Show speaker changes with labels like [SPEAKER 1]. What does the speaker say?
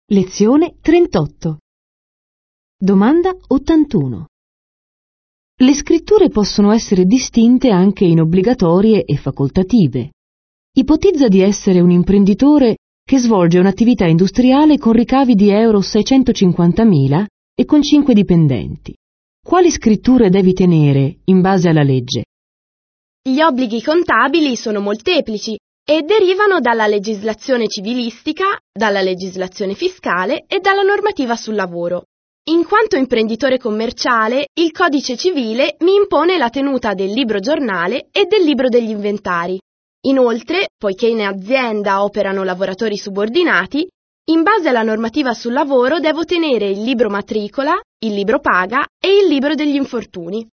[SPEAKER 1] Lezione 38. Domanda 81. Le scritture possono essere distinte anche in obbligatorie e facoltative. Ipotizza di essere un imprenditore che svolge un'attività industriale con ricavi di euro 650.000 e con 5 dipendenti. Quali scritture devi tenere in base alla legge?
[SPEAKER 2] Gli obblighi contabili sono molteplici e derivano dalla legislazione civilistica, dalla legislazione fiscale e dalla normativa sul lavoro. In quanto imprenditore commerciale, il Codice Civile mi impone la tenuta del libro giornale e del libro degli inventari. Inoltre, poiché in azienda operano lavoratori subordinati, in base alla normativa sul lavoro devo tenere il libro matricola, il libro paga e il libro degli infortuni.